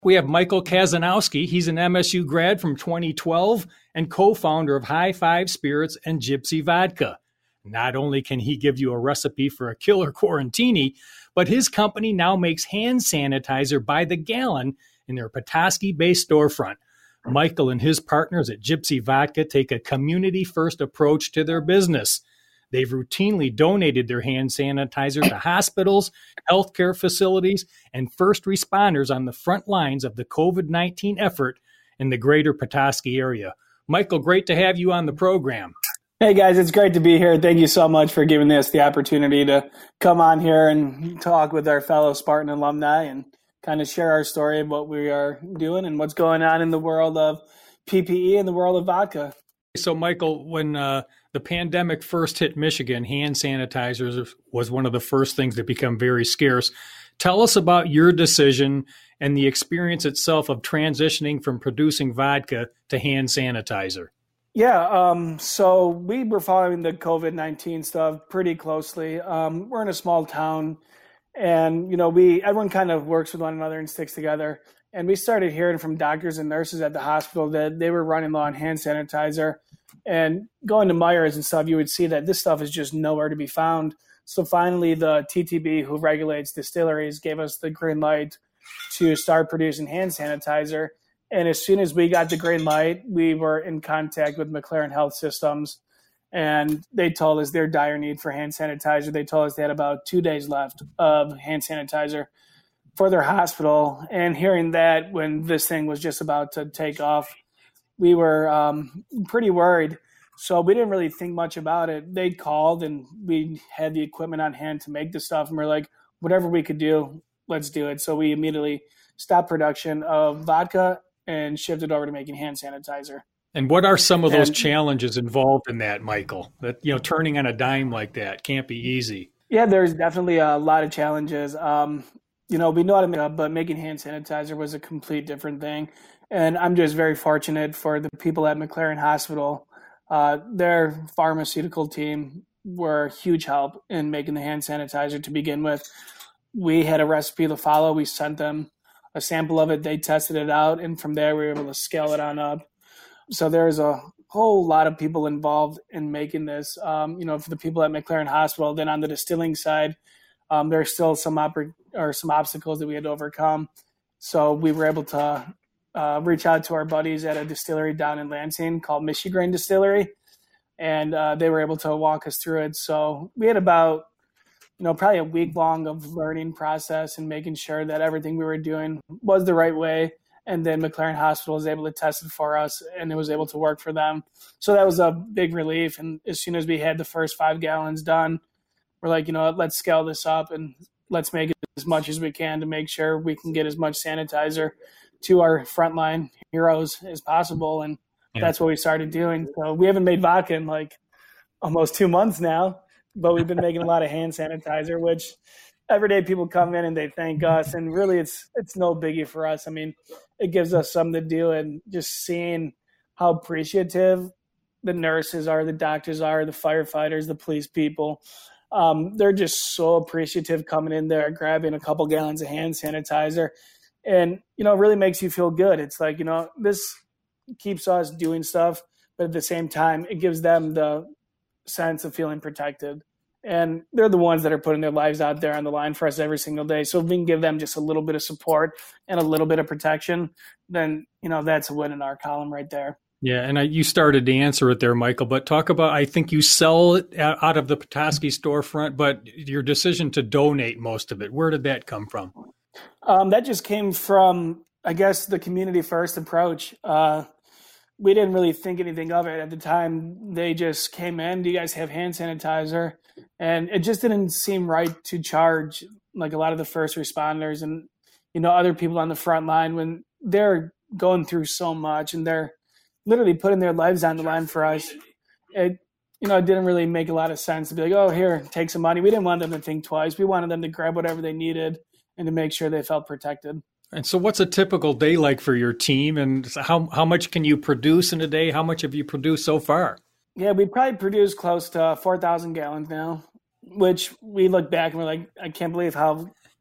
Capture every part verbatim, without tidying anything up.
We have Michael Kazanowski. He's an M S U grad from twenty twelve and co-founder of High Five Spirits and Gypsy Vodka. Not only can he give you a recipe for a killer Quarantini, but his company now makes hand sanitizer by the gallon in their Petoskey-based storefront. Michael and his partners at Gypsy Vodka take a community-first approach to their business. They've routinely donated their hand sanitizer to hospitals, healthcare facilities, and first responders on the front lines of the covid nineteen effort in the greater Petoskey area. Michael, great to have you on the program. Hey guys, it's great to be here. Thank you so much for giving us the opportunity to come on here and talk with our fellow Spartan alumni and kind of share our story of what we are doing and what's going on in the world of P P E and the world of vodka. So, Michael, when uh, the pandemic first hit Michigan, hand sanitizers was one of the first things that become very scarce. Tell us about your decision and the experience itself of transitioning from producing vodka to hand sanitizer. Yeah, um, so we were following the covid nineteen stuff pretty closely. Um, we're in a small town, and you know, we everyone kind of works with one another and sticks together. And we started hearing from doctors and nurses at the hospital that they were running low on hand sanitizer. And going to Myers and stuff, you would see that this stuff is just nowhere to be found. So finally, the T T B, who regulates distilleries, gave us the green light to start producing hand sanitizer. And as soon as we got the green light, we were in contact with McLaren Health Systems. And they told us their dire need for hand sanitizer. They told us they had about two days left of hand sanitizer for their hospital. And hearing that when this thing was just about to take off, we were um, pretty worried. So we didn't really think much about it. They called and we had the equipment on hand to make the stuff. And we're like, whatever we could do, let's do it. So we immediately stopped production of vodka and shifted over to making hand sanitizer. And what are some of those and, challenges involved in that, Michael? That, you know, turning on a dime like that can't be easy. Yeah, there's definitely a lot of challenges. Um, you know, we know how to make up, but making hand sanitizer was a complete different thing. And I'm just very fortunate for the people at McLaren Hospital. Uh, their pharmaceutical team were a huge help in making the hand sanitizer to begin with. We had a recipe to follow. We sent them a sample of it. They tested it out. And from there, we were able to scale it on up. So there's a whole lot of people involved in making this. Um, you know, for the people at McLaren Hospital, then on the distilling side, um, there's still some oper- or some obstacles that we had to overcome. So we were able to uh, reach out to our buddies at a distillery down in Lansing called Michigrain Distillery, and uh, they were able to walk us through it. So we had about, you know, probably a week long of learning process and making sure that everything we were doing was the right way. And then McLaren Hospital was able to test it for us, and it was able to work for them. So that was a big relief. And as soon as we had the first five gallons done, we're like, you know what, let's scale this up and let's make it as much as we can to make sure we can get as much sanitizer to our frontline heroes as possible. And yeah. That's what we started doing. So we haven't made vodka in like almost two months now, but we've been making a lot of hand sanitizer, which every day people come in and they thank us. And really it's it's no biggie for us. I mean, it gives us something to do, and just seeing how appreciative the nurses are, the doctors are, the firefighters, the police people. Um, they're just so appreciative coming in there, grabbing a couple gallons of hand sanitizer. And, you know, it really makes you feel good. It's like, you know, this keeps us doing stuff, but at the same time, it gives them the sense of feeling protected. And they're the ones that are putting their lives out there on the line for us every single day. So if we can give them just a little bit of support and a little bit of protection, then, you know, that's a win in our column right there. Yeah, and I, you started to answer it there, Michael, but talk about, I think you sell it out of the Petoskey storefront, but your decision to donate most of it, where did that come from? Um, that just came from, I guess, the community first approach. Uh, we didn't really think anything of it at the time. They just came in, do you guys have hand sanitizer? And it just didn't seem right to charge like a lot of the first responders and, you know, other people on the front line when they're going through so much and they're literally putting their lives on the line for us. It, you know, it didn't really make a lot of sense to be like, oh, here, take some money. We didn't want them to think twice. We wanted them to grab whatever they needed and to make sure they felt protected. And so what's a typical day like for your team, and how how much can you produce in a day? How much have you produced so far? Yeah, we probably produced close to four thousand gallons now, which we look back and we're like, I can't believe how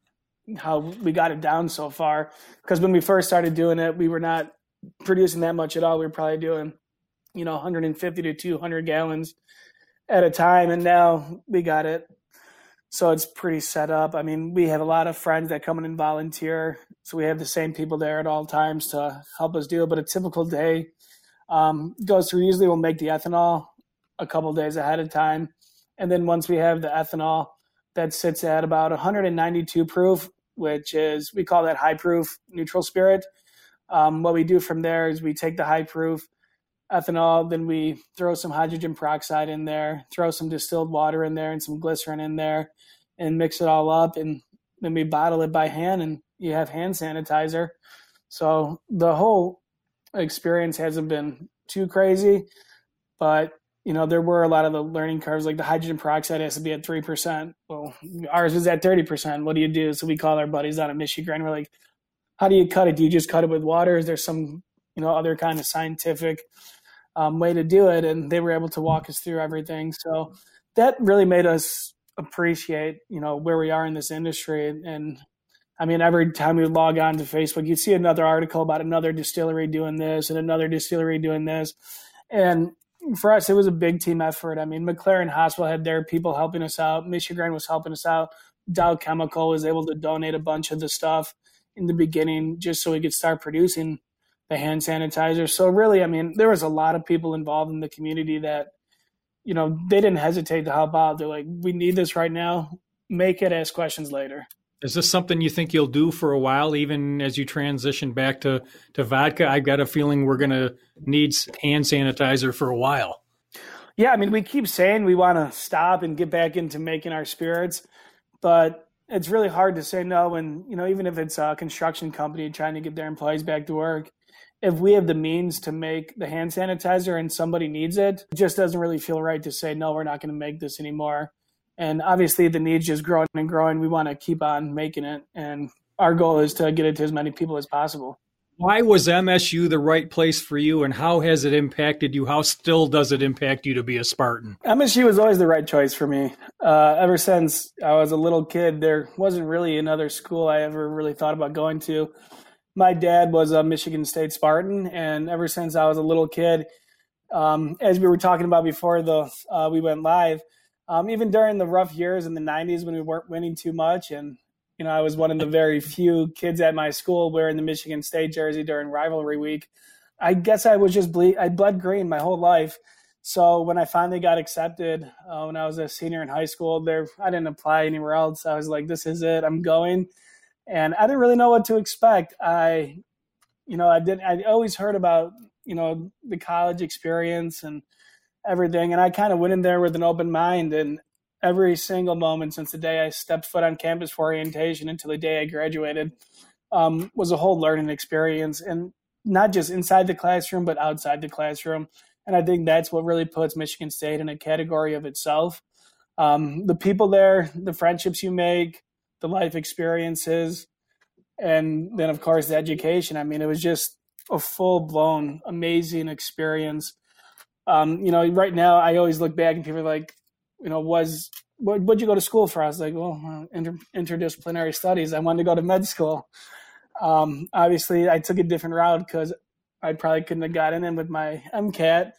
how we got it down so far. Because when we first started doing it, we were not producing that much at all. We were probably doing, you know, one hundred fifty to two hundred gallons at a time. And now we got it. So it's pretty set up. I mean, we have a lot of friends that come in and volunteer. So we have the same people there at all times to help us do it. But a typical day um, goes through, usually we'll make the ethanol a couple days ahead of time. And then once we have the ethanol, that sits at about one hundred ninety-two proof, which is, we call that high proof neutral spirit. Um, what we do from there is we take the high proof ethanol, then we throw some hydrogen peroxide in there, throw some distilled water in there and some glycerin in there and mix it all up. And then we bottle it by hand and you have hand sanitizer. So the whole experience hasn't been too crazy, but you know, there were a lot of the learning curves, like the hydrogen peroxide has to be at three percent. Well, ours was at thirty percent. What do you do? So we call our buddies out of Michigan. We're like, how do you cut it? Do you just cut it with water? Is there some, you know, other kind of scientific um, way to do it? And they were able to walk us through everything. So that really made us appreciate, you know, where we are in this industry. And, and I mean, every time we log on to Facebook, you'd see another article about another distillery doing this and another distillery doing this. And for us, it was a big team effort. I mean, McLaren Hospital had their people helping us out. Michigan was helping us out. Dow Chemical was able to donate a bunch of the stuff in the beginning just so we could start producing the hand sanitizer. So really, I mean, there was a lot of people involved in the community that, you know, they didn't hesitate to help out. They're like, we need this right now. Make it, ask questions later. Is this something you think you'll do for a while, even as you transition back to, to vodka? I've got a feeling we're going to need hand sanitizer for a while. Yeah, I mean, we keep saying we want to stop and get back into making our spirits, but it's really hard to say no when, you know, even if it's a construction company trying to get their employees back to work, if we have the means to make the hand sanitizer and somebody needs it, it just doesn't really feel right to say, no, we're not going to make this anymore. And obviously the need's just growing and growing. We want to keep on making it. And our goal is to get it to as many people as possible. Why was M S U the right place for you, and how has it impacted you? How still does it impact you to be a Spartan? M S U was always the right choice for me. Uh, ever since I was a little kid, there wasn't really another school I ever really thought about going to. My dad was a Michigan State Spartan, and ever since I was a little kid, um, as we were talking about before the uh, we went live, Um, even during the rough years in the nineties when we weren't winning too much, and you know I was one of the very few kids at my school wearing the Michigan State jersey during rivalry week, I guess I was just ble- I bled green my whole life. So when I finally got accepted uh, when I was a senior in high school, there I didn't apply anywhere else. I was like, this is it, I'm going, and I didn't really know what to expect. I, you know, I didn't. I always heard about you know the college experience and everything. And I kind of went in there with an open mind, and every single moment since the day I stepped foot on campus for orientation until the day I graduated um, was a whole learning experience, and not just inside the classroom, but outside the classroom. And I think that's what really puts Michigan State in a category of itself. Um, the people there, the friendships you make, the life experiences, and then of course the education. I mean, it was just a full blown amazing experience. Um, you know, right now I always look back and people are like, you know, was, what, what'd you go to school for? I was like, well, uh, inter, interdisciplinary studies. I wanted to go to med school. Um, obviously I took a different route because I probably couldn't have gotten in with my MCAT.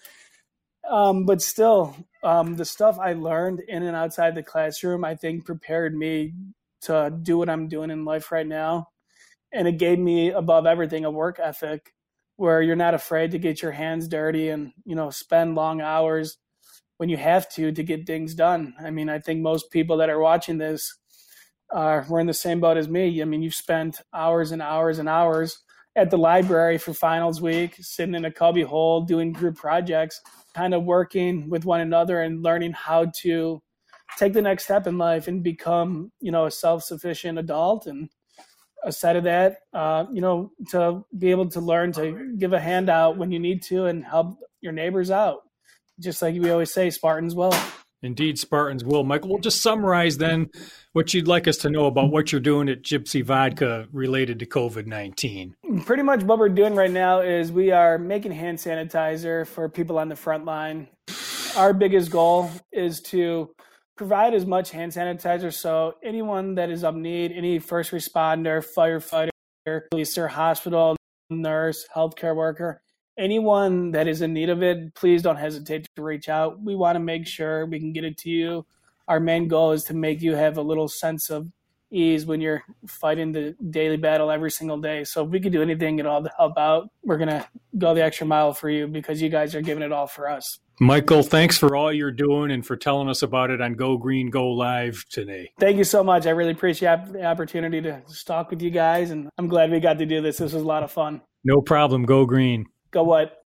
Um, but still, um, the stuff I learned in and outside the classroom, I think prepared me to do what I'm doing in life right now. And it gave me, above everything, a work ethic where you're not afraid to get your hands dirty and, you know, spend long hours when you have to to get things done. I mean, I think most people that are watching this uh, were in the same boat as me. I mean, you've spent hours and hours and hours at the library for finals week, sitting in a cubby hole, doing group projects, kind of working with one another and learning how to take the next step in life and become, you know, a self-sufficient adult. And aside of that, uh, you know, to be able to learn to give a hand out when you need to and help your neighbors out. Just like we always say, Spartans will. Indeed, Spartans will. Michael, we'll just summarize then what you'd like us to know about what you're doing at Gypsy Vodka related to COVID nineteen. Pretty much what we're doing right now is we are making hand sanitizer for people on the front line. Our biggest goal is to provide as much hand sanitizer. So anyone that is of need, any first responder, firefighter, police or hospital, nurse, healthcare worker, anyone that is in need of it, please don't hesitate to reach out. We want to make sure we can get it to you. Our main goal is to make you have a little sense of ease when you're fighting the daily battle every single day. So if we could do anything at all to help out, we're going to go the extra mile for you because you guys are giving it all for us. Michael, thanks for all you're doing and for telling us about it on Go Green, Go Live today. Thank you so much. I really appreciate the opportunity to talk with you guys, and I'm glad we got to do this. This was a lot of fun. No problem. Go Green. Go what?